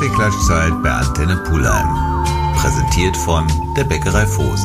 Kaffeeklatschzeit bei Antenne Pulheim. Präsentiert von der Bäckerei Vosen.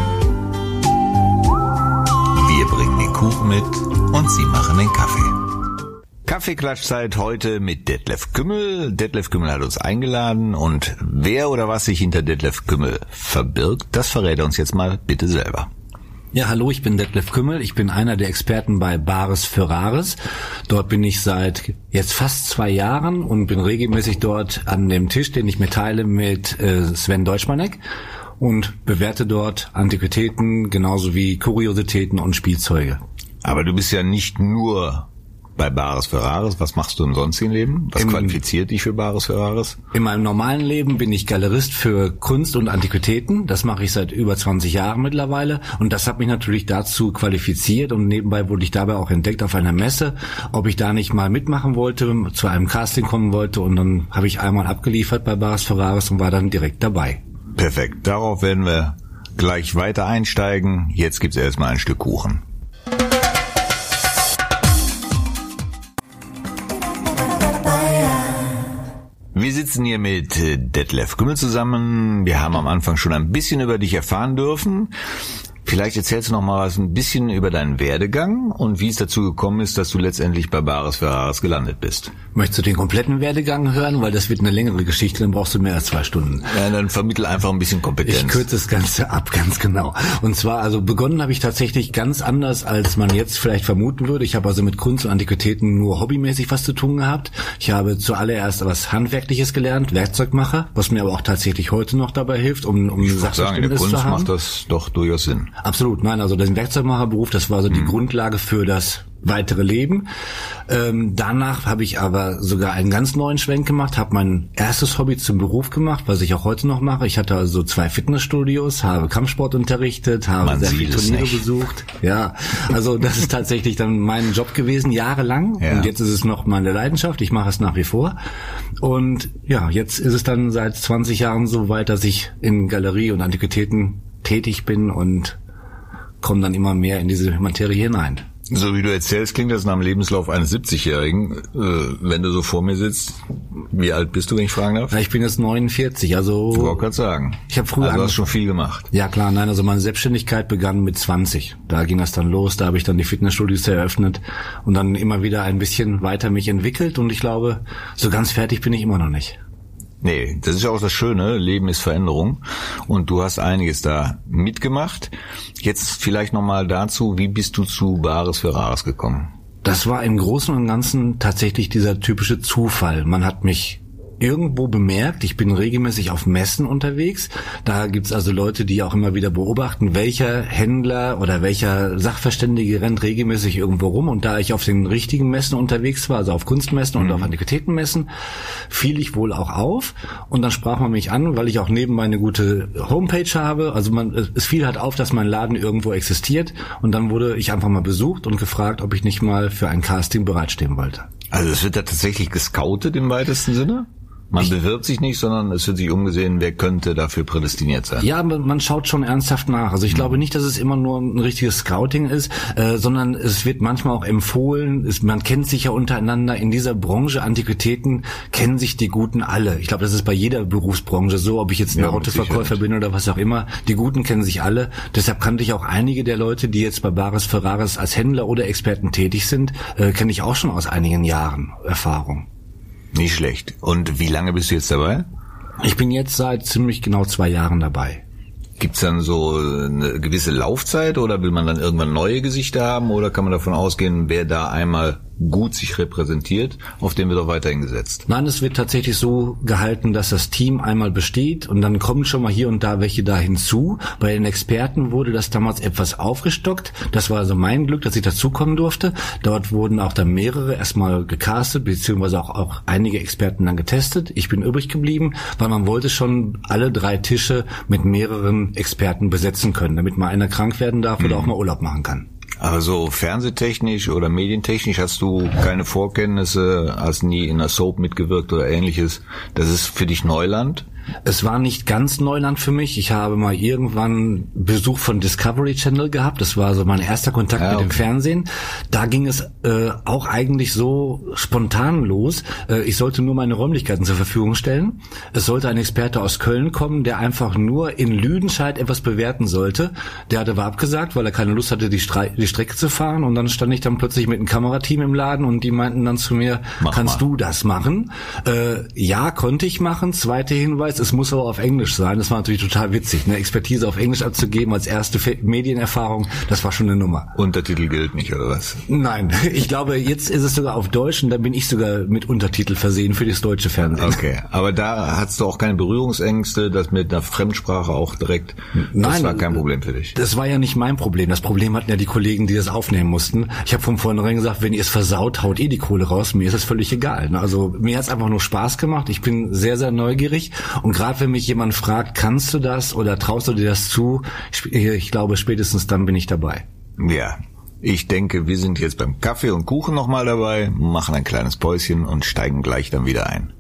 Wir bringen den Kuchen mit und Sie machen den Kaffee. Kaffeeklatschzeit heute mit Detlef Kümmel. Detlef Kümmel hat uns eingeladen und wer oder was sich hinter Detlef Kümmel verbirgt, das verrät er uns jetzt mal bitte selber. Ja, hallo, ich bin Detlef Kümmel. Ich bin einer der Experten bei Bares für Rares. Dort bin ich seit jetzt fast 2 Jahren und bin regelmäßig dort an dem Tisch, den ich mir teile mit Sven Deutschmanek und bewerte dort Antiquitäten genauso wie Kuriositäten und Spielzeuge. Aber du bist ja nicht nur bei Bares für Rares. Was machst du im sonstigen Leben? Was qualifiziert dich für Bares für Rares? In meinem normalen Leben bin ich Galerist für Kunst und Antiquitäten. Das mache ich seit über 20 Jahren mittlerweile. Und das hat mich natürlich dazu qualifiziert. Und nebenbei wurde ich dabei auch entdeckt auf einer Messe, ob ich da nicht mal mitmachen wollte, zu einem Casting kommen wollte. Und dann habe ich einmal abgeliefert bei Bares für Rares und war dann direkt dabei. Perfekt. Darauf werden wir gleich weiter einsteigen. Jetzt gibt's erstmal ein Stück Kuchen. Wir sitzen hier mit Detlef Kümmel zusammen. Wir haben am Anfang schon ein bisschen über dich erfahren dürfen. Vielleicht erzählst du noch mal was ein bisschen über deinen Werdegang und wie es dazu gekommen ist, dass du letztendlich bei Bares für Rares gelandet bist. Möchtest du den kompletten Werdegang hören? Weil das wird eine längere Geschichte, dann brauchst du mehr als 2 Stunden. Ja, dann vermittel einfach ein bisschen Kompetenz. Ich kürze das Ganze ab, ganz genau. Und zwar, also begonnen habe ich tatsächlich ganz anders, als man jetzt vielleicht vermuten würde. Ich habe also mit Kunst und Antiquitäten nur hobbymäßig was zu tun gehabt. Ich habe zuallererst was Handwerkliches gelernt, Werkzeugmacher, was mir aber auch tatsächlich heute noch dabei hilft, um Sachverständnis zu haben. In der Kunst macht das doch durchaus Sinn. Absolut, nein, also den Werkzeugmacherberuf, das war so die Grundlage für das weitere Leben. Danach habe ich aber sogar einen ganz neuen Schwenk gemacht, habe mein erstes Hobby zum Beruf gemacht, was ich auch heute noch mache. Ich hatte also 2 Fitnessstudios, habe Kampfsport unterrichtet, habe sehr viele Turniere besucht. Ja, also das ist tatsächlich dann mein Job gewesen, jahrelang. Ja. Und jetzt ist es noch meine Leidenschaft, ich mache es nach wie vor. Und ja, jetzt ist es dann seit 20 Jahren so weit, dass ich in Galerie und Antiquitäten tätig bin und komme dann immer mehr in diese Materie hinein. So wie du erzählst, klingt das nach dem Lebenslauf eines 70-Jährigen. Wenn du so vor mir sitzt, wie alt bist du, wenn ich fragen darf? Ja, ich bin jetzt 49, also... Ich wollte gerade sagen. Ich habe früher... Also hast schon viel gemacht. Ja klar, nein, also meine Selbstständigkeit begann mit 20. Da ging das dann los, da habe ich dann die Fitnessstudios eröffnet und dann immer wieder ein bisschen weiter mich entwickelt und ich glaube, so ganz fertig bin ich immer noch nicht. Nee, das ist ja auch das Schöne, Leben ist Veränderung und du hast einiges da mitgemacht. Jetzt vielleicht nochmal dazu, wie bist du zu Bares für Rares gekommen? Das war im Großen und Ganzen tatsächlich dieser typische Zufall. Man hat mich irgendwo bemerkt, ich bin regelmäßig auf Messen unterwegs. Da gibt's also Leute, die auch immer wieder beobachten, welcher Händler oder welcher Sachverständige rennt regelmäßig irgendwo rum. Und da ich auf den richtigen Messen unterwegs war, also auf Kunstmessen und auf Antiquitätenmessen, fiel ich wohl auch auf. Und dann sprach man mich an, weil ich auch nebenbei eine gute Homepage habe. Also es fiel halt auf, dass mein Laden irgendwo existiert. Und dann wurde ich einfach mal besucht und gefragt, ob ich nicht mal für ein Casting bereitstehen wollte. Also es wird ja tatsächlich gescoutet im weitesten Sinne? Man bewirbt sich nicht, sondern es wird sich umgesehen, wer könnte dafür prädestiniert sein. Ja, man schaut schon ernsthaft nach. Also ich glaube nicht, dass es immer nur ein richtiges Scouting ist, sondern es wird manchmal auch empfohlen. Man kennt sich ja untereinander. In dieser Branche Antiquitäten kennen sich die Guten alle. Ich glaube, das ist bei jeder Berufsbranche so, ob ich jetzt ein Autoverkäufer bin oder was auch immer. Die Guten kennen sich alle. Deshalb kannte ich auch einige der Leute, die jetzt bei Bares für Rares als Händler oder Experten tätig sind, kenne ich auch schon aus einigen Jahren Erfahrung. Nicht schlecht. Und wie lange bist du jetzt dabei? Ich bin jetzt seit ziemlich genau 2 Jahren dabei. Gibt's dann so eine gewisse Laufzeit oder will man dann irgendwann neue Gesichter haben oder kann man davon ausgehen, wer da einmal gut sich repräsentiert, auf den wird auch weiterhin gesetzt? Nein, es wird tatsächlich so gehalten, dass das Team einmal besteht und dann kommen schon mal hier und da welche da hinzu. Bei den Experten wurde das damals etwas aufgestockt. Das war also mein Glück, dass ich dazukommen durfte. Dort wurden auch dann mehrere erstmal gecastet, beziehungsweise auch einige Experten dann getestet. Ich bin übrig geblieben, weil man wollte schon alle 3 Tische mit mehreren Experten besetzen können, damit mal einer krank werden darf oder auch mal Urlaub machen kann. Aber so fernsehtechnisch oder medientechnisch hast du keine Vorkenntnisse, hast nie in einer Soap mitgewirkt oder ähnliches. Das ist für dich Neuland? Es war nicht ganz Neuland für mich. Ich habe mal irgendwann Besuch von Discovery Channel gehabt. Das war so mein erster Kontakt mit dem Fernsehen. Da ging es auch eigentlich so spontan los. Ich sollte nur meine Räumlichkeiten zur Verfügung stellen. Es sollte ein Experte aus Köln kommen, der einfach nur in Lüdenscheid etwas bewerten sollte. Der hatte aber abgesagt, weil er keine Lust hatte, die Strecke zu fahren. Und dann stand ich dann plötzlich mit einem Kamerateam im Laden und die meinten dann zu mir, kannst du das machen? Ja, konnte ich machen. Zweiter Hinweis, es muss aber auf Englisch sein. Das war natürlich total witzig, eine Expertise auf Englisch abzugeben als erste Medienerfahrung. Das war schon eine Nummer. Untertitel gilt nicht, oder was? Nein, ich glaube, jetzt ist es sogar auf Deutsch und da bin ich sogar mit Untertitel versehen für das deutsche Fernsehen. Okay, aber da hattest du auch keine Berührungsängste, das mit einer Fremdsprache auch direkt, das war kein Problem für dich? Das war ja nicht mein Problem. Das Problem hatten ja die Kollegen, die das aufnehmen mussten. Ich habe von vornherein gesagt, wenn ihr es versaut, haut ihr die Kohle raus. Mir ist es völlig egal. Also mir hat es einfach nur Spaß gemacht. Ich bin sehr, sehr neugierig und gerade wenn mich jemand fragt, kannst du das oder traust du dir das zu, ich glaube, spätestens dann bin ich dabei. Ja, ich denke, wir sind jetzt beim Kaffee und Kuchen nochmal dabei, machen ein kleines Päuschen und steigen gleich dann wieder ein.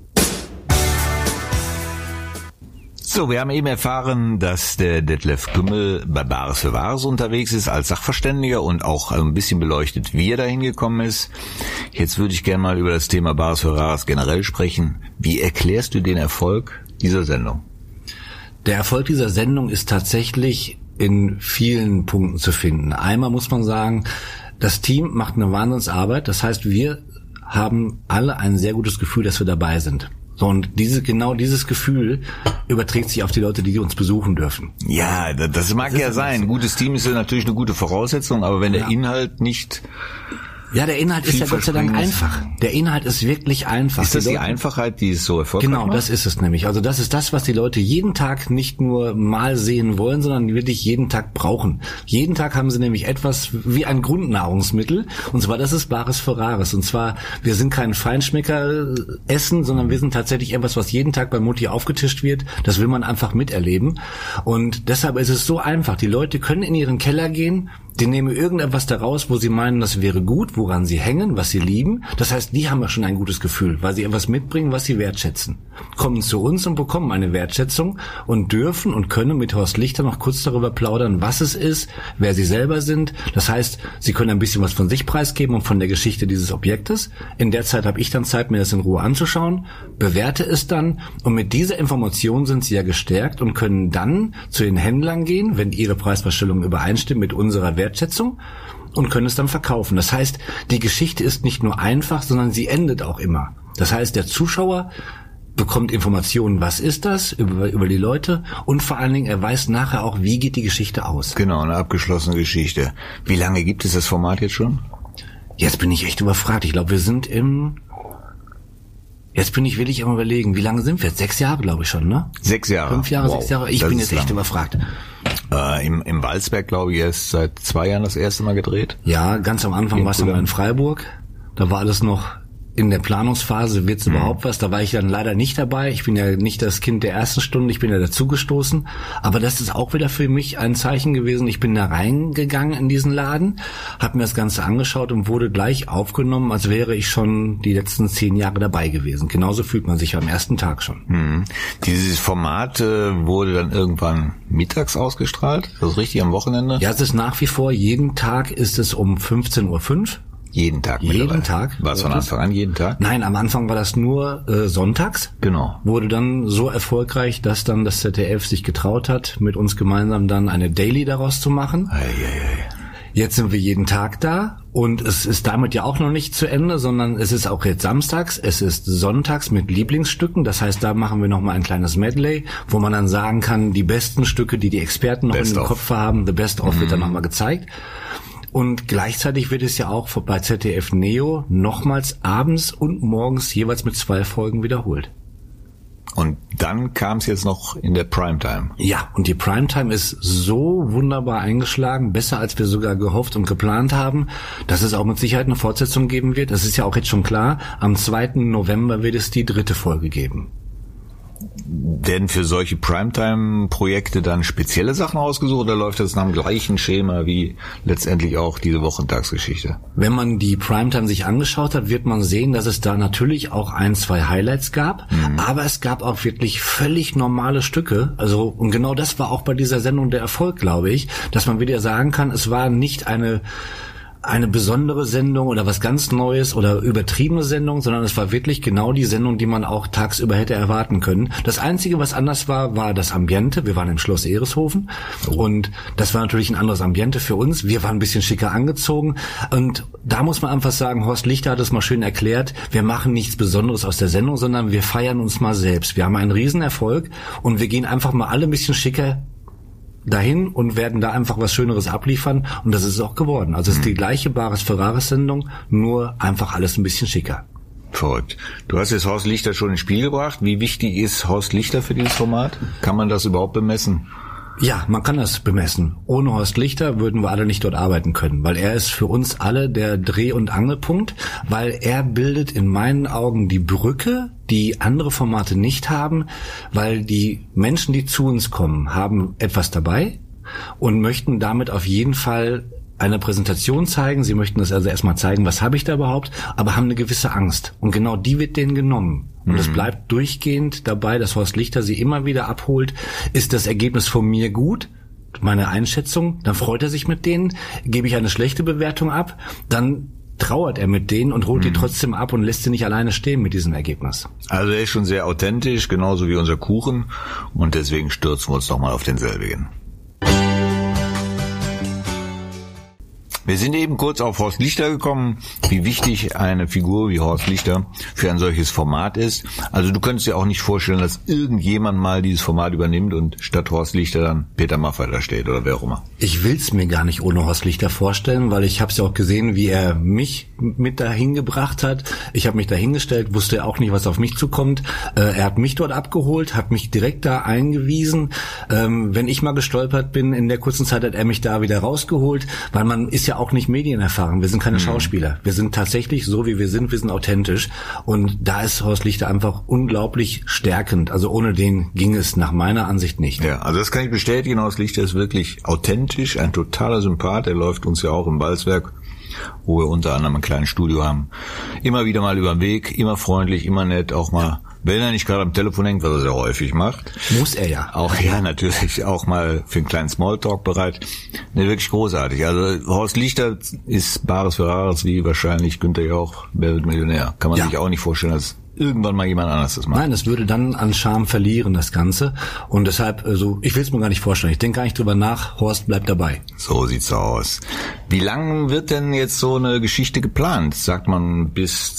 So, wir haben eben erfahren, dass der Detlef Gümmel bei Bares für Wahres unterwegs ist als Sachverständiger und auch ein bisschen beleuchtet, wie er da hingekommen ist. Jetzt würde ich gerne mal über das Thema Bares für Wahres generell sprechen. Wie erklärst du den Erfolg dieser Sendung? Der Erfolg dieser Sendung ist tatsächlich in vielen Punkten zu finden. Einmal muss man sagen, das Team macht eine Wahnsinnsarbeit. Das heißt, wir haben alle ein sehr gutes Gefühl, dass wir dabei sind. So, und dieses Gefühl überträgt sich auf die Leute, die uns besuchen dürfen. Ja, das mag ja sein. Ein gutes Team ist ja natürlich eine gute Voraussetzung, aber wenn der Inhalt nicht... Ja, der Inhalt ist ja Gott sei Dank einfach. Der Inhalt ist wirklich einfach. Ist das die Einfachheit, die es so erfolgreich macht? Genau, das ist es nämlich. Also das ist das, was die Leute jeden Tag nicht nur mal sehen wollen, sondern wirklich jeden Tag brauchen. Jeden Tag haben sie nämlich etwas wie ein Grundnahrungsmittel. Und zwar, das ist Bares für Rares. Und zwar, wir sind kein Feinschmecker essen, sondern wir sind tatsächlich etwas, was jeden Tag bei Mutti aufgetischt wird. Das will man einfach miterleben. Und deshalb ist es so einfach. Die Leute können in ihren Keller gehen, die nehmen irgendetwas daraus, wo sie meinen, das wäre gut, woran sie hängen, was sie lieben. Das heißt, die haben ja schon ein gutes Gefühl, weil sie etwas mitbringen, was sie wertschätzen. Kommen zu uns und bekommen eine Wertschätzung und dürfen und können mit Horst Lichter noch kurz darüber plaudern, was es ist, wer sie selber sind. Das heißt, sie können ein bisschen was von sich preisgeben und von der Geschichte dieses Objektes. In der Zeit habe ich dann Zeit, mir das in Ruhe anzuschauen, bewerte es dann und mit dieser Information sind sie ja gestärkt und können dann zu den Händlern gehen, wenn ihre Preisvorstellung übereinstimmt mit unserer Wertschätzung und können es dann verkaufen. Das heißt, die Geschichte ist nicht nur einfach, sondern sie endet auch immer. Das heißt, der Zuschauer bekommt Informationen, was ist das, über die Leute und vor allen Dingen, er weiß nachher auch, wie geht die Geschichte aus. Genau, eine abgeschlossene Geschichte. Wie lange gibt es das Format jetzt schon? Jetzt bin ich echt überfragt. Ich glaube, wir sind Jetzt bin ich wirklich am Überlegen, wie lange sind wir jetzt? 6 Jahre, glaube ich schon, ne? 6 Jahre. 5 Jahre, wow. 6 Jahre. Ich bin jetzt echt überfragt. Im Walsberg, glaube ich, erst seit 2 Jahren das erste Mal gedreht. Ja, ganz am Anfang war es noch in Freiburg. Da war alles noch in der Planungsphase, wird's überhaupt was? Da war ich dann leider nicht dabei. Ich bin ja nicht das Kind der ersten Stunde, ich bin ja dazugestoßen. Aber das ist auch wieder für mich ein Zeichen gewesen. Ich bin da reingegangen in diesen Laden, habe mir das Ganze angeschaut und wurde gleich aufgenommen, als wäre ich schon die letzten 10 Jahre dabei gewesen. Genauso fühlt man sich am ersten Tag schon. Dieses Format wurde dann irgendwann mittags ausgestrahlt? Das ist richtig, am Wochenende? Ja, es ist nach wie vor, jeden Tag ist es um 15:05 Uhr. Jeden Tag? Jeden Tag. War es von Anfang an jeden Tag? Nein, am Anfang war das nur sonntags. Genau. Wurde dann so erfolgreich, dass dann das ZDF sich getraut hat, mit uns gemeinsam dann eine Daily daraus zu machen. Jetzt sind wir jeden Tag da und es ist damit ja auch noch nicht zu Ende, sondern es ist auch jetzt samstags, es ist sonntags mit Lieblingsstücken. Das heißt, da machen wir nochmal ein kleines Medley, wo man dann sagen kann, die besten Stücke, die die Experten noch in den Kopf haben, the best of wird dann nochmal gezeigt. Und gleichzeitig wird es ja auch bei ZDF Neo nochmals abends und morgens jeweils mit 2 Folgen wiederholt. Und dann kam es jetzt noch in der Primetime. Ja, und die Primetime ist so wunderbar eingeschlagen, besser als wir sogar gehofft und geplant haben, dass es auch mit Sicherheit eine Fortsetzung geben wird. Das ist ja auch jetzt schon klar. Am 2. November wird es die 3. Folge geben. Werden für solche Primetime-Projekte dann spezielle Sachen ausgesucht oder läuft das nach dem gleichen Schema wie letztendlich auch diese Wochentagsgeschichte? Wenn man die Primetime sich angeschaut hat, wird man sehen, dass es da natürlich auch 1, 2 Highlights gab, aber es gab auch wirklich völlig normale Stücke. Also, und genau das war auch bei dieser Sendung der Erfolg, glaube ich, dass man wieder sagen kann, es war nicht eine besondere Sendung oder was ganz Neues oder übertriebene Sendung, sondern es war wirklich genau die Sendung, die man auch tagsüber hätte erwarten können. Das Einzige, was anders war das Ambiente. Wir waren im Schloss Ehreshofen und das war natürlich ein anderes Ambiente für uns. Wir waren ein bisschen schicker angezogen und da muss man einfach sagen, Horst Lichter hat es mal schön erklärt, wir machen nichts Besonderes aus der Sendung, sondern wir feiern uns mal selbst. Wir haben einen Riesenerfolg und wir gehen einfach mal alle ein bisschen schicker dahin und werden da einfach was Schöneres abliefern und das ist es auch geworden. Also es ist die gleiche Bares Ferraris Sendung, nur einfach alles ein bisschen schicker. Verrückt. Du hast jetzt Horst Lichter schon ins Spiel gebracht. Wie wichtig ist Horst Lichter für dieses Format? Kann man das überhaupt bemessen? Ja, man kann das bemessen. Ohne Horst Lichter würden wir alle nicht dort arbeiten können, weil er ist für uns alle der Dreh- und Angelpunkt, weil er bildet in meinen Augen die Brücke, die andere Formate nicht haben, weil die Menschen, die zu uns kommen, haben etwas dabei und möchten damit auf jeden Fall eine Präsentation zeigen. Sie möchten das also erstmal zeigen, was habe ich da überhaupt, aber haben eine gewisse Angst. Und genau die wird denen genommen. Und es bleibt durchgehend dabei, dass Horst Lichter sie immer wieder abholt. Ist das Ergebnis von mir gut? Meine Einschätzung? Dann freut er sich mit denen. Gebe ich eine schlechte Bewertung ab? Dann trauert er mit denen und holt die trotzdem ab und lässt sie nicht alleine stehen mit diesem Ergebnis. Also er ist schon sehr authentisch, genauso wie unser Kuchen. Und deswegen stürzen wir uns doch mal auf denselbigen. Wir sind eben kurz auf Horst Lichter gekommen, wie wichtig eine Figur wie Horst Lichter für ein solches Format ist. Also du könntest dir auch nicht vorstellen, dass irgendjemand mal dieses Format übernimmt und statt Horst Lichter dann Peter Maffay da steht oder wer auch immer. Ich will's mir gar nicht ohne Horst Lichter vorstellen, weil ich habe es ja auch gesehen, wie er mich mit dahin gebracht hat. Ich habe mich dahingestellt, wusste auch nicht, was auf mich zukommt. Er hat mich dort abgeholt, hat mich direkt da eingewiesen. Wenn ich mal gestolpert bin, in der kurzen Zeit hat er mich da wieder rausgeholt, weil man ist ja auch nicht medienerfahren. Wir sind keine Schauspieler. Wir sind tatsächlich so, wie wir sind authentisch. Und da ist Horst Lichter einfach unglaublich stärkend. Also ohne den ging es nach meiner Ansicht nicht. Ja, also das kann ich bestätigen. Horst Lichter ist wirklich authentisch, ein totaler Sympath. Er läuft uns ja auch im Balzwerk, wo wir unter anderem ein kleines Studio haben. Immer wieder mal über den Weg, immer freundlich, immer nett, auch mal, wenn er nicht gerade am Telefon hängt, was er sehr häufig macht. Muss er ja. Auch, ja, natürlich, auch mal für einen kleinen Smalltalk bereit. Ne, wirklich großartig. Also Horst Lichter ist Bares Ferraris wie wahrscheinlich Günther Jauch, Wer wird Millionär. Kann man sich auch nicht vorstellen, dass irgendwann mal jemand anderes das macht. Nein, es würde dann an Charme verlieren, das Ganze. Und deshalb, also ich will es mir gar nicht vorstellen. Ich denke gar nicht drüber nach. Horst bleibt dabei. So sieht's aus. Wie lang wird denn jetzt so eine Geschichte geplant? Sagt man bis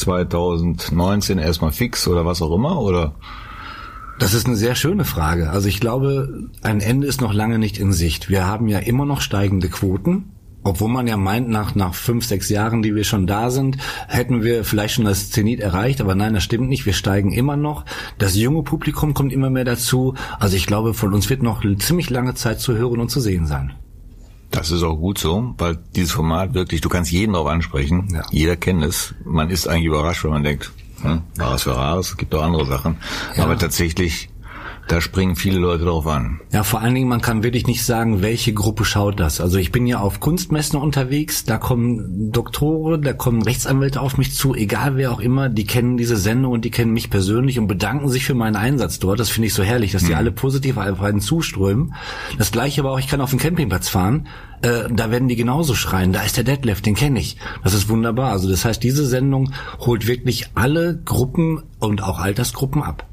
2019 erstmal fix oder was auch immer? Oder? Das ist eine sehr schöne Frage. Also ich glaube, ein Ende ist noch lange nicht in Sicht. Wir haben ja immer noch steigende Quoten. Obwohl man ja meint, nach 5, 6 Jahren, die wir schon da sind, hätten wir vielleicht schon das Zenit erreicht. Aber nein, das stimmt nicht. Wir steigen immer noch. Das junge Publikum kommt immer mehr dazu. Also ich glaube, von uns wird noch eine ziemlich lange Zeit zu hören und zu sehen sein. Das ist auch gut so, weil dieses Format wirklich, du kannst jeden darauf ansprechen. Ja. Jeder kennt es. Man ist eigentlich überrascht, wenn man denkt, Bares Ferraris, es gibt auch andere Sachen. Ja. Aber tatsächlich, da springen viele Leute drauf an. Ja, vor allen Dingen, man kann wirklich nicht sagen, welche Gruppe schaut das. Also ich bin ja auf Kunstmessen unterwegs, da kommen Doktoren, da kommen Rechtsanwälte auf mich zu, egal wer auch immer, die kennen diese Sendung und die kennen mich persönlich und bedanken sich für meinen Einsatz dort. Das finde ich so herrlich, dass die alle positiv einfach zuströmen. Das Gleiche aber auch, ich kann auf den Campingplatz fahren, da werden die genauso schreien, da ist der Detlef, den kenne ich. Das ist wunderbar. Also das heißt, diese Sendung holt wirklich alle Gruppen und auch Altersgruppen ab.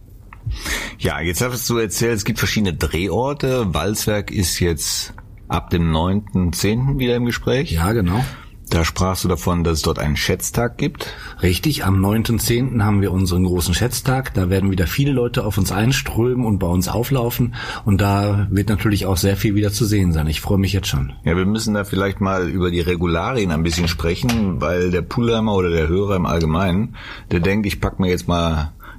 Ja, jetzt hast du erzählt, es gibt verschiedene Drehorte. Balzwerk ist jetzt ab dem 9.10. wieder im Gespräch. Ja, genau. Da sprachst du davon, dass es dort einen Schätztag gibt. Richtig, am 9.10. haben wir unseren großen Schätztag. Da werden wieder viele Leute auf uns einströmen und bei uns auflaufen. Und da wird natürlich auch sehr viel wieder zu sehen sein. Ich freue mich jetzt schon. Ja, wir müssen da vielleicht mal über die Regularien ein bisschen sprechen, weil der Pulheimer oder der Hörer im Allgemeinen, der denkt, ich pack mir jetzt mal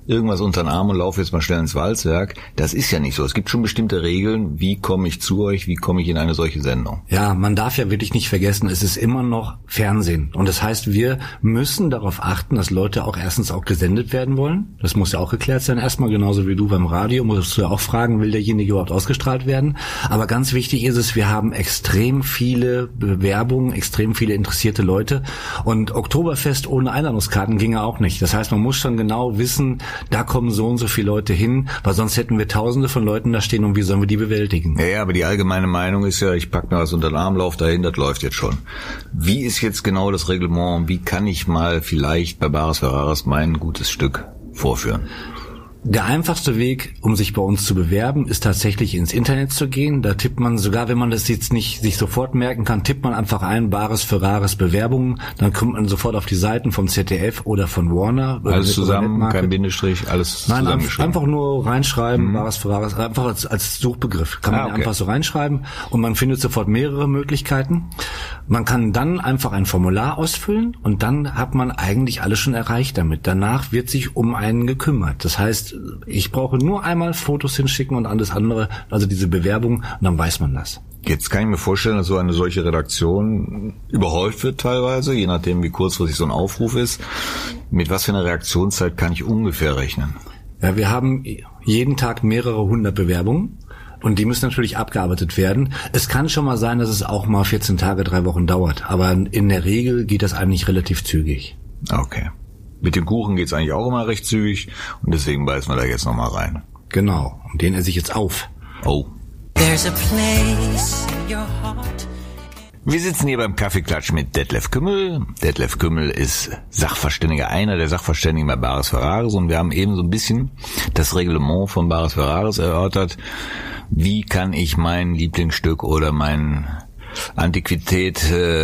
irgendwas unter den Arm und laufe jetzt mal schnell ins Walzwerk. Das ist ja nicht so. Es gibt schon bestimmte Regeln. Wie komme ich zu euch? Wie komme ich in eine solche Sendung? Ja, man darf ja wirklich nicht vergessen, es ist immer noch Fernsehen. Und das heißt, wir müssen darauf achten, dass Leute auch erstens auch gesendet werden wollen. Das muss ja auch geklärt sein. Erstmal genauso wie du beim Radio musst du ja auch fragen, will derjenige überhaupt ausgestrahlt werden? Aber ganz wichtig ist es, wir haben extrem viele Bewerbungen, extrem viele interessierte Leute. Und Oktoberfest ohne Einladungskarten ginge auch nicht. Das heißt, man muss schon genau wissen, da kommen so und so viele Leute hin, weil sonst hätten wir Tausende von Leuten da stehen und wie sollen wir die bewältigen? Ja, aber die allgemeine Meinung ist ja, ich pack mir was unter den Arm, lauf dahin, das läuft jetzt schon. Wie ist jetzt genau das Reglement? Wie kann ich mal vielleicht bei Bares Ferraris mein gutes Stück vorführen? Der einfachste Weg, um sich bei uns zu bewerben, ist tatsächlich ins Internet zu gehen. Da tippt man, sogar wenn man das jetzt nicht sich sofort merken kann, tippt man einfach ein, Bares Ferraris Bewerbungen. Dann kommt man sofort auf die Seiten vom ZDF oder von Warner. Alles zusammen, kein Bindestrich, alles zusammengeschrieben. Nein, einfach nur reinschreiben, Bares Ferraris, einfach als Suchbegriff. Kann man einfach so reinschreiben und man findet sofort mehrere Möglichkeiten. Man kann dann einfach ein Formular ausfüllen und dann hat man eigentlich alles schon erreicht damit. Danach wird sich um einen gekümmert. Das heißt, ich brauche nur einmal Fotos hinschicken und alles andere, also diese Bewerbung, und dann weiß man das. Jetzt kann ich mir vorstellen, dass so eine solche Redaktion überhäuft wird teilweise, je nachdem wie kurzfristig so ein Aufruf ist. Mit was für einer Reaktionszeit kann ich ungefähr rechnen? Ja, wir haben jeden Tag mehrere 100 Bewerbungen. Und die müssen natürlich abgearbeitet werden. Es kann schon mal sein, dass es auch mal 14 Tage, 3 Wochen dauert. Aber in der Regel geht das eigentlich relativ zügig. Okay. Mit dem Kuchen geht's eigentlich auch immer recht zügig. Und deswegen beißen wir da jetzt nochmal rein. Genau. Und den esse ich jetzt auf. Oh. There's a place in your heart. Wir sitzen hier beim Kaffeeklatsch mit Detlef Kümmel. Detlef Kümmel ist Sachverständiger, einer der Sachverständigen bei Bares Ferraris. Und wir haben eben so ein bisschen das Reglement von Bares Ferraris erörtert. Wie kann ich mein Lieblingsstück oder mein Antiquität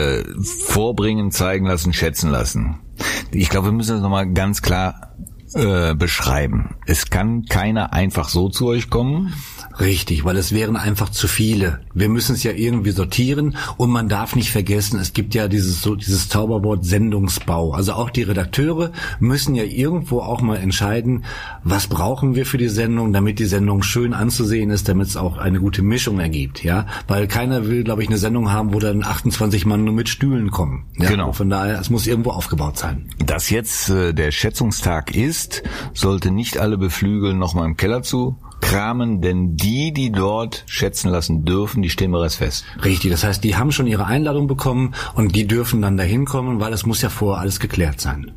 vorbringen, zeigen lassen, schätzen lassen? Ich glaube, wir müssen das nochmal ganz klar beschreiben. Es kann keiner einfach so zu euch kommen. Richtig, weil es wären einfach zu viele. Wir müssen es ja irgendwie sortieren und man darf nicht vergessen, es gibt ja dieses Zauberwort Sendungsbau. Also auch die Redakteure müssen ja irgendwo auch mal entscheiden, was brauchen wir für die Sendung, damit die Sendung schön anzusehen ist, damit es auch eine gute Mischung ergibt, ja. Weil keiner will, glaube ich, eine Sendung haben, wo dann 28 Mann nur mit Stühlen kommen. Ja? Genau. Von daher, es muss irgendwo aufgebaut sein. Dass jetzt der Schätzungstag ist, sollte nicht alle beflügeln, nochmal im Keller zu kramen, denn die dort schätzen lassen dürfen, die stehen bereits fest. Richtig, das heißt, die haben schon ihre Einladung bekommen und die dürfen dann dahin kommen, weil es muss ja vorher alles geklärt sein.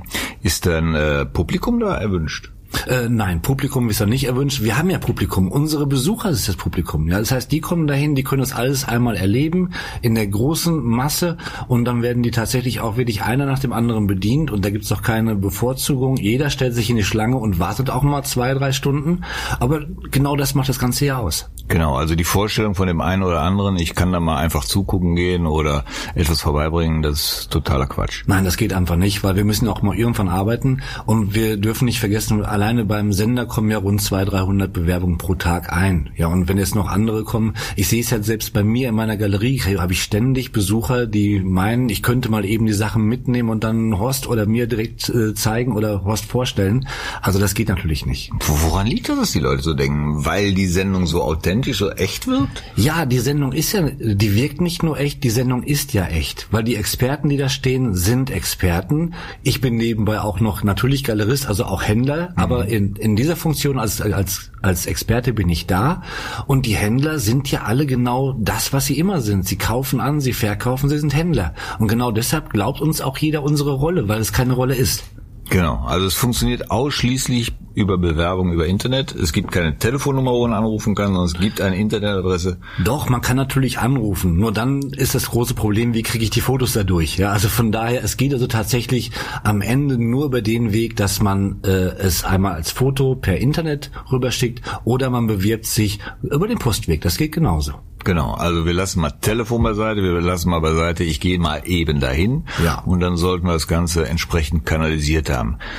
Ist dann Publikum da erwünscht? Nein, Publikum ist ja nicht erwünscht. Wir haben ja Publikum. Unsere Besucher ist das Publikum. Ja, das heißt, die kommen dahin, die können das alles einmal erleben in der großen Masse und dann werden die tatsächlich auch wirklich einer nach dem anderen bedient und da gibt's auch keine Bevorzugung. Jeder stellt sich in die Schlange und wartet auch mal 2-3 Stunden. Aber genau das macht das Ganze ja aus. Genau, also die Vorstellung von dem einen oder anderen, ich kann da mal einfach zugucken gehen oder etwas vorbeibringen, das ist totaler Quatsch. Nein, das geht einfach nicht, weil wir müssen auch mal irgendwann arbeiten und wir dürfen nicht vergessen, alleine beim Sender kommen ja rund 200-300 Bewerbungen pro Tag ein. Ja, und wenn jetzt noch andere kommen, ich sehe es ja selbst bei mir in meiner Galerie, habe ich ständig Besucher, die meinen, ich könnte mal eben die Sachen mitnehmen und dann Horst oder mir direkt zeigen oder Horst vorstellen. Also das geht natürlich nicht. Woran liegt das, dass die Leute so denken? Weil die Sendung so authentisch, so echt wirkt? Ja, die Sendung ist ja, die wirkt nicht nur echt, die Sendung ist ja echt. Weil die Experten, die da stehen, sind Experten. Ich bin nebenbei auch noch natürlich Galerist, also auch Händler, aber in dieser Funktion als Experte bin ich da und die Händler sind ja alle genau das, was sie immer sind. Sie kaufen an, sie verkaufen, sie sind Händler. Und genau deshalb glaubt uns auch jeder unsere Rolle, weil es keine Rolle ist. Genau, also es funktioniert ausschließlich über Bewerbung über Internet. Es gibt keine Telefonnummer, wo man anrufen kann, sondern es gibt eine Internetadresse. Doch, man kann natürlich anrufen. Nur dann ist das große Problem, wie kriege ich die Fotos da durch? Ja, also von daher, es geht also tatsächlich am Ende nur über den Weg, dass man es einmal als Foto per Internet rüberschickt oder man bewirbt sich über den Postweg. Das geht genauso. Genau, also wir lassen mal Telefon beiseite, wir lassen mal beiseite, ich gehe mal eben dahin und dann sollten wir das Ganze entsprechend kanalisiert haben.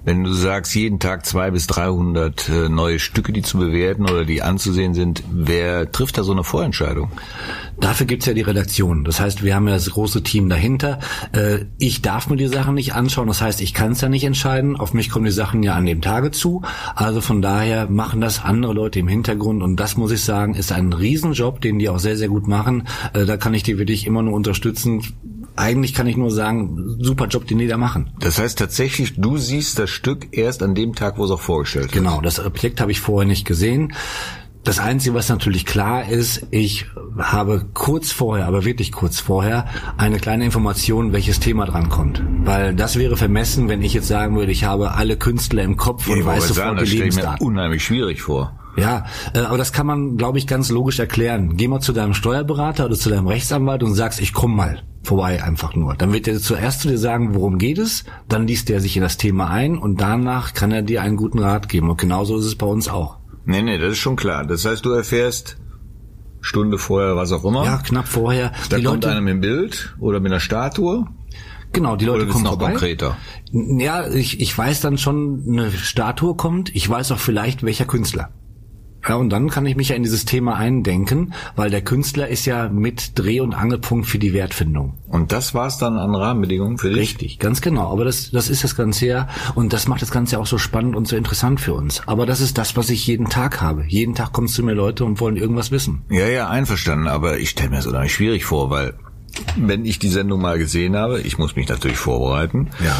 Wenn du sagst, jeden Tag 200 bis 300 neue Stücke, die zu bewerten oder die anzusehen sind, wer trifft da so eine Vorentscheidung? Dafür gibt's ja die Redaktion. Das heißt, wir haben ja das große Team dahinter. Ich darf mir die Sachen nicht anschauen. Das heißt, ich kann es ja nicht entscheiden. Auf mich kommen die Sachen ja an dem Tage zu. Also von daher machen das andere Leute im Hintergrund. Und das, muss ich sagen, ist ein Riesenjob, den die auch sehr, sehr gut machen. Da kann ich die wirklich immer nur unterstützen. Eigentlich kann ich nur sagen, super Job, den die da machen. Das heißt tatsächlich, du siehst das Stück erst an dem Tag, wo es auch vorgestellt wird. Genau, das Objekt habe ich vorher nicht gesehen. Das Einzige, was natürlich klar ist, ich habe kurz vorher, aber wirklich kurz vorher, eine kleine Information, welches Thema dran kommt. Weil das wäre vermessen, wenn ich jetzt sagen würde, ich habe alle Künstler im Kopf und weiß sofort die Lebensdaten. Das stelle ich mir unheimlich schwierig vor. Ja, aber das kann man, glaube ich, ganz logisch erklären. Geh mal zu deinem Steuerberater oder zu deinem Rechtsanwalt und sagst, ich komm mal vorbei, einfach nur. Dann wird er zuerst zu dir sagen, worum geht es, dann liest er sich in das Thema ein und danach kann er dir einen guten Rat geben. Und genauso ist es bei uns auch. Nee, das ist schon klar. Das heißt, du erfährst Stunde vorher, was auch immer. Ja, knapp vorher. Da kommt einer mit dem Bild oder mit einer Statue. Genau, die Leute kommen vorbei. Konkreter? Ja, ich weiß dann schon, eine Statue kommt. Ich weiß auch vielleicht, welcher Künstler. Ja, und dann kann ich mich ja in dieses Thema eindenken, weil der Künstler ist ja mit Dreh- und Angelpunkt für die Wertfindung. Und das war's dann an Rahmenbedingungen für dich? Richtig, ganz genau. Aber das ist das Ganze ja, und das macht das Ganze auch so spannend und so interessant für uns. Aber das ist das, was ich jeden Tag habe. Jeden Tag kommen zu mir Leute und wollen irgendwas wissen. Ja, einverstanden. Aber ich stelle mir das unheimlich schwierig vor, weil wenn ich die Sendung mal gesehen habe, ich muss mich natürlich vorbereiten. Ja.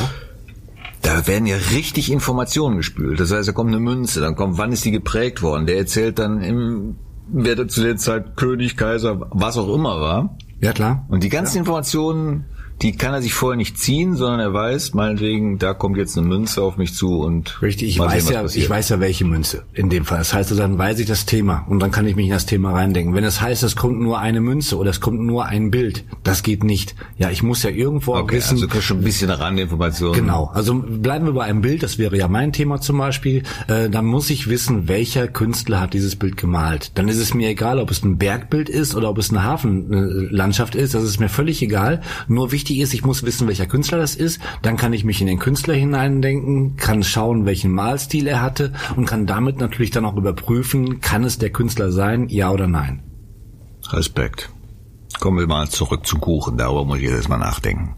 Da werden ja richtig Informationen gespült. Das heißt, da kommt eine Münze, dann kommt, wann ist die geprägt worden? Der erzählt dann, wer da zu der Zeit König, Kaiser, was auch immer war. Ja, klar. Und die ganzen Informationen, die kann er sich vorher nicht ziehen, sondern er weiß, meinetwegen, da kommt jetzt eine Münze auf mich zu und richtig, ich weiß ja welche Münze in dem Fall. Das heißt, dann weiß ich das Thema und dann kann ich mich in das Thema reindenken. Wenn es heißt, es kommt nur eine Münze oder es kommt nur ein Bild, das geht nicht. Ja, ich muss ja irgendwo wissen. Also du kannst schon ein bisschen Randinformationen. Genau, also bleiben wir bei einem Bild, das wäre ja mein Thema zum Beispiel. Dann muss ich wissen, welcher Künstler hat dieses Bild gemalt. Dann ist es mir egal, ob es ein Bergbild ist oder ob es eine Hafenlandschaft ist, das ist mir völlig egal. Nur wichtig ist, ich muss wissen, welcher Künstler das ist, dann kann ich mich in den Künstler hineindenken, kann schauen, welchen Malstil er hatte und kann damit natürlich dann auch überprüfen, kann es der Künstler sein, ja oder nein. Respekt. Kommen wir mal zurück zum Kuchen, darüber muss ich jetzt mal nachdenken.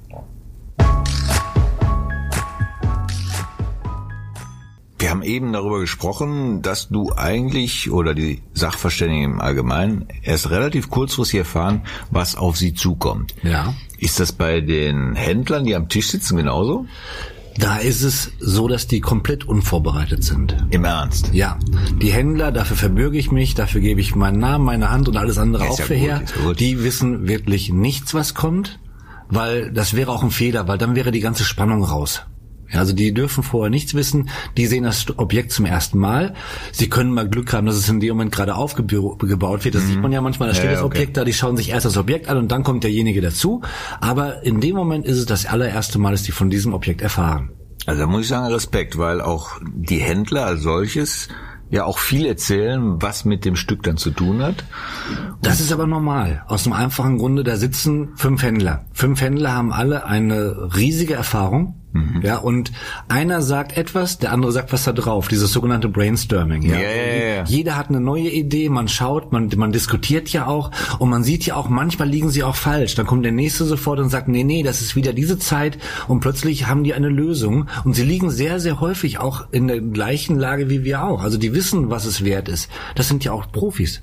Wir haben eben darüber gesprochen, dass du eigentlich oder die Sachverständigen im Allgemeinen erst relativ kurzfristig erfahren, was auf sie zukommt. Ja. Ist das bei den Händlern, die am Tisch sitzen, genauso? Da ist es so, dass die komplett unvorbereitet sind. Im Ernst? Ja. Die Händler, dafür verbürge ich mich, dafür gebe ich meinen Namen, meine Hand und alles andere auch für her. Die wissen wirklich nichts, was kommt, weil das wäre auch ein Fehler, weil dann wäre die ganze Spannung raus. Also die dürfen vorher nichts wissen, die sehen das Objekt zum ersten Mal. Sie können mal Glück haben, dass es in dem Moment gerade aufgebaut wird. Das sieht man ja manchmal, da steht das Objekt da, die schauen sich erst das Objekt an und dann kommt derjenige dazu. Aber in dem Moment ist es das allererste Mal, dass die von diesem Objekt erfahren. Also da muss ich sagen Respekt, weil auch die Händler als solches ja auch viel erzählen, was mit dem Stück dann zu tun hat. Das ist aber normal. Aus dem einfachen Grunde, da sitzen 5 Händler. 5 Händler haben alle eine riesige Erfahrung. Ja, und einer sagt etwas, der andere sagt was da drauf, dieses sogenannte Brainstorming. Ja. Jeder hat eine neue Idee, man schaut, man diskutiert ja auch und man sieht ja auch, manchmal liegen sie auch falsch. Dann kommt der Nächste sofort und sagt, nee, das ist wieder diese Zeit und plötzlich haben die eine Lösung und sie liegen sehr, sehr häufig auch in der gleichen Lage wie wir auch. Also die wissen, was es wert ist. Das sind ja auch Profis.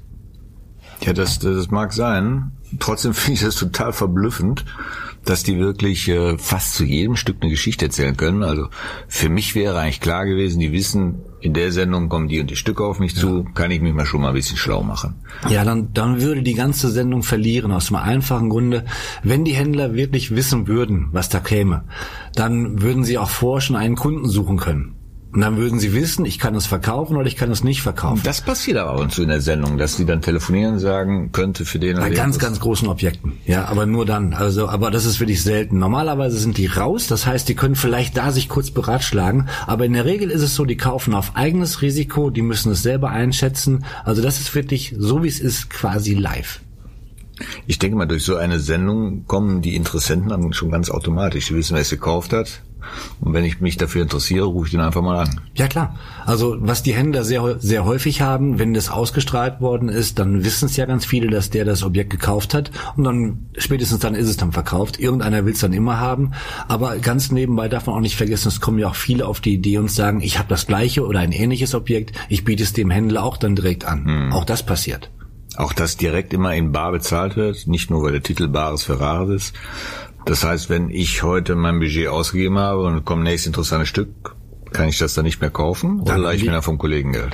Ja, das mag sein. Trotzdem finde ich das total verblüffend, dass die wirklich fast zu jedem Stück eine Geschichte erzählen können. Also für mich wäre eigentlich klar gewesen, die wissen, in der Sendung kommen die und die Stücke auf mich zu, kann ich mich mal schon mal ein bisschen schlau machen. Ja, dann würde die ganze Sendung verlieren, aus dem einfachen Grunde, wenn die Händler wirklich wissen würden, was da käme, dann würden sie auch vorher schon einen Kunden suchen können. Und dann würden sie wissen, ich kann es verkaufen oder ich kann es nicht verkaufen. Das passiert aber ab und zu in der Sendung, dass sie dann telefonieren und sagen, könnte für den... Bei ganz großen Objekten. Ja, aber nur dann. Also, aber das ist wirklich selten. Normalerweise sind die raus, das heißt, die können vielleicht da sich kurz beratschlagen, aber in der Regel ist es so, die kaufen auf eigenes Risiko, die müssen es selber einschätzen. Also das ist wirklich, so wie es ist, quasi live. Ich denke mal, durch so eine Sendung kommen die Interessenten dann schon ganz automatisch. Die wissen, wer es gekauft hat. Und wenn ich mich dafür interessiere, rufe ich den einfach mal an. Ja klar. Also was die Händler sehr, sehr häufig haben, wenn das ausgestrahlt worden ist, dann wissen es ja ganz viele, dass der das Objekt gekauft hat und dann spätestens dann ist es dann verkauft. Irgendeiner will es dann immer haben. Aber ganz nebenbei darf man auch nicht vergessen, es kommen ja auch viele auf die Idee und sagen, ich habe das gleiche oder ein ähnliches Objekt, ich biete es dem Händler auch dann direkt an. Auch das passiert. Auch dass direkt immer in bar bezahlt wird, nicht nur weil der Titel Bares für Rares ist. Das heißt, wenn ich heute mein Budget ausgegeben habe und kommt nächstes interessantes Stück, kann ich das dann nicht mehr kaufen oder leihe ich mir da vom Kollegen Geld?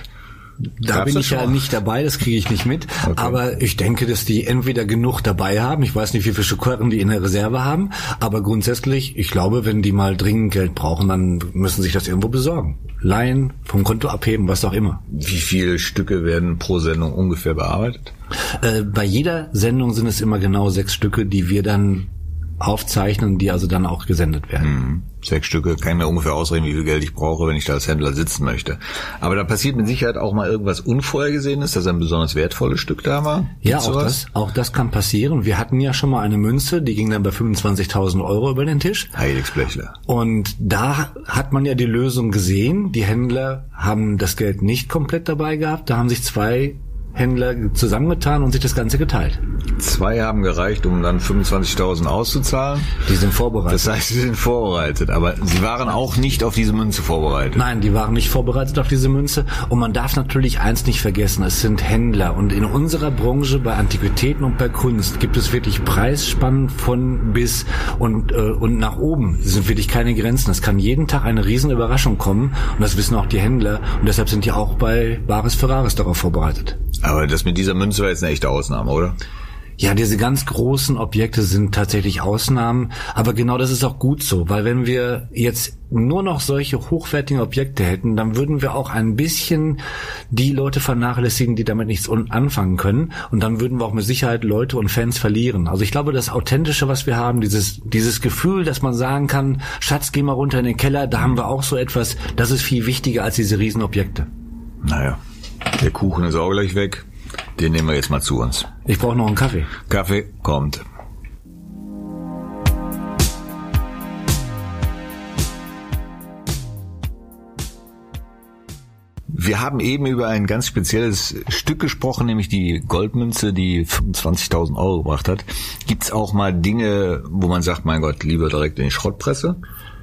Da bin ich ja nicht dabei, das kriege ich nicht mit. Okay. Aber ich denke, dass die entweder genug dabei haben, ich weiß nicht, wie viele Schokoladen die in der Reserve haben, aber grundsätzlich, ich glaube, wenn die mal dringend Geld brauchen, dann müssen sich das irgendwo besorgen. Leihen, vom Konto abheben, was auch immer. Wie viele Stücke werden pro Sendung ungefähr bearbeitet? Bei jeder Sendung sind es immer genau 6 Stücke, die wir dann aufzeichnen, die also dann auch gesendet werden. 6 Stücke, kann ich mir ungefähr ausrechnen, wie viel Geld ich brauche, wenn ich da als Händler sitzen möchte. Aber da passiert mit Sicherheit auch mal irgendwas Unvorhergesehenes, dass ein besonders wertvolles Stück da war? Ja, auch das kann passieren. Wir hatten ja schon mal eine Münze, die ging dann bei 25.000 Euro über den Tisch. Heiligsblechler. Und da hat man ja die Lösung gesehen. Die Händler haben das Geld nicht komplett dabei gehabt. Da haben sich 2 Händler zusammengetan und sich das Ganze geteilt. 2 haben gereicht, um dann 25.000 auszuzahlen. Die sind vorbereitet. Das heißt, sie sind vorbereitet, aber sie waren auch nicht auf diese Münze vorbereitet. Nein, die waren nicht vorbereitet auf diese Münze. Und man darf natürlich eins nicht vergessen, es sind Händler. Und in unserer Branche, bei Antiquitäten und bei Kunst, gibt es wirklich Preisspannen von bis und nach oben. Es sind wirklich keine Grenzen. Es kann jeden Tag eine riesen Überraschung kommen. Und das wissen auch die Händler. Und deshalb sind die auch bei Bares für Rares darauf vorbereitet. Aber das mit dieser Münze war jetzt eine echte Ausnahme, oder? Ja, diese ganz großen Objekte sind tatsächlich Ausnahmen, aber genau das ist auch gut so, weil wenn wir jetzt nur noch solche hochwertigen Objekte hätten, dann würden wir auch ein bisschen die Leute vernachlässigen, die damit nichts anfangen können, und dann würden wir auch mit Sicherheit Leute und Fans verlieren. Also ich glaube, das Authentische, was wir haben, dieses Gefühl, dass man sagen kann, Schatz, geh mal runter in den Keller, da haben wir auch so etwas, das ist viel wichtiger als diese Riesenobjekte. Naja, der Kuchen ist auch gleich weg. Den nehmen wir jetzt mal zu uns. Ich brauche noch einen Kaffee. Kaffee kommt. Wir haben eben über ein ganz spezielles Stück gesprochen, nämlich die Goldmünze, die 25.000 Euro gebracht hat. Gibt's auch mal Dinge, wo man sagt, mein Gott, lieber direkt in die Schrottpresse?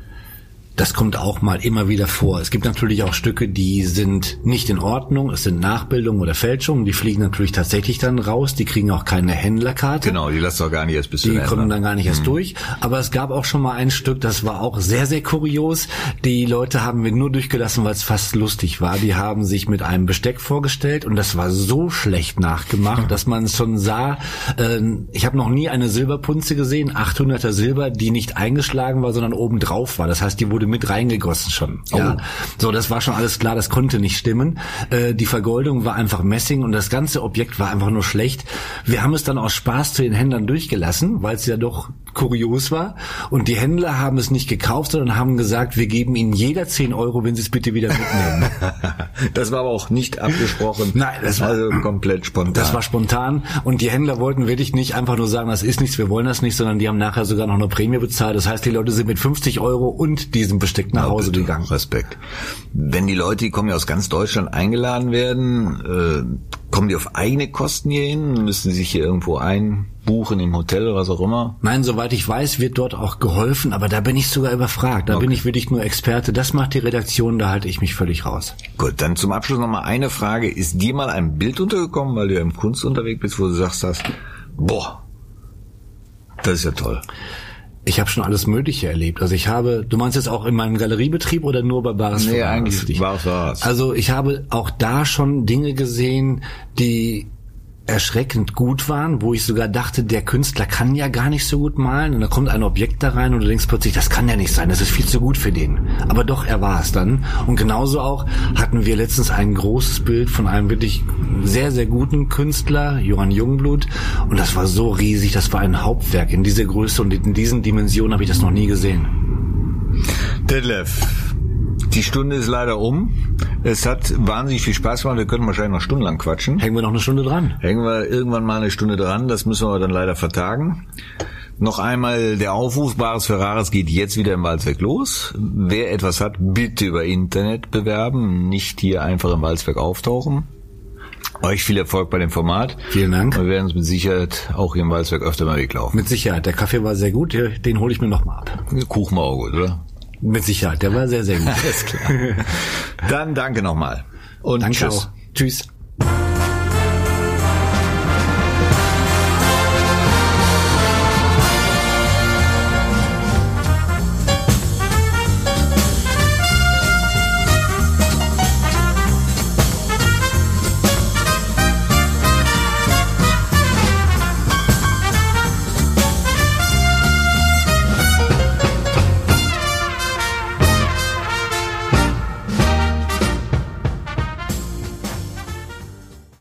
Das kommt auch mal immer wieder vor. Es gibt natürlich auch Stücke, die sind nicht in Ordnung. Es sind Nachbildungen oder Fälschungen. Die fliegen natürlich tatsächlich dann raus. Die kriegen auch keine Händlerkarte. Genau, die lassen doch gar nicht erst bis zum Händler. Die kommen dann gar nicht erst durch. Aber es gab auch schon mal ein Stück, das war auch sehr, sehr kurios. Die Leute haben wir nur durchgelassen, weil es fast lustig war. Die haben sich mit einem Besteck vorgestellt und das war so schlecht nachgemacht, dass man es schon sah. Ich habe noch nie eine Silberpunze gesehen, 800er Silber, die nicht eingeschlagen war, sondern oben drauf war. Das heißt, die wurde mit reingegossen schon. Ja. So, das war schon alles klar, das konnte nicht stimmen. Die Vergoldung war einfach Messing und das ganze Objekt war einfach nur schlecht. Wir haben es dann aus Spaß zu den Händlern durchgelassen, weil es ja doch kurios war. Und die Händler haben es nicht gekauft, sondern haben gesagt, wir geben ihnen jeder 10 Euro, wenn sie es bitte wieder mitnehmen. Das war aber auch nicht abgesprochen. Nein, das war also komplett spontan. Das war spontan und die Händler wollten wirklich nicht einfach nur sagen, das ist nichts, wir wollen das nicht, sondern die haben nachher sogar noch eine Prämie bezahlt. Das heißt, die Leute sind mit 50 Euro und diesem Besteck nach Hause gegangen. Respekt. Wenn die Leute, die kommen ja aus ganz Deutschland, eingeladen werden, kommen die auf eigene Kosten hier hin? Müssen sie sich hier irgendwo einbuchen im Hotel oder was auch immer? Nein, soweit ich weiß, wird dort auch geholfen, aber da bin ich sogar überfragt. Da bin ich wirklich nur Experte. Das macht die Redaktion, da halte ich mich völlig raus. Gut, dann zum Abschluss nochmal eine Frage. Ist dir mal ein Bild untergekommen, weil du ja im Kunst unterwegs bist, wo du sagst, boah, das ist ja toll? Ich habe schon alles Mögliche erlebt. Also du meinst jetzt auch in meinem Galeriebetrieb oder nur bei Bares? Nee, eigentlich Bares. Also ich habe auch da schon Dinge gesehen, die erschreckend gut waren, wo ich sogar dachte, der Künstler kann ja gar nicht so gut malen und da kommt ein Objekt da rein und du denkst plötzlich, das kann ja nicht sein, das ist viel zu gut für den. Aber doch, er war es dann. Und genauso auch hatten wir letztens ein großes Bild von einem wirklich sehr, sehr guten Künstler, Johann Jungblut, und das war so riesig, das war ein Hauptwerk in dieser Größe und in diesen Dimensionen habe ich das noch nie gesehen. Detlef, die Stunde ist leider um. Es hat wahnsinnig viel Spaß gemacht. Wir können wahrscheinlich noch stundenlang quatschen. Hängen wir noch eine Stunde dran? Hängen wir irgendwann mal eine Stunde dran. Das müssen wir dann leider vertagen. Noch einmal der Aufruf, Bares für Rares geht jetzt wieder im Walzwerk los. Wer etwas hat, bitte über Internet bewerben, nicht hier einfach im Walzwerk auftauchen. Euch viel Erfolg bei dem Format. Vielen Dank. Wir werden uns mit Sicherheit auch hier im Walzwerk öfter mal weglaufen. Mit Sicherheit. Der Kaffee war sehr gut, den hole ich mir nochmal ab. Kuchen war auch gut, oder? Mit Sicherheit, der war sehr, sehr gut. Alles klar. Dann danke nochmal. Und danke tschüss. auch. Tschüss.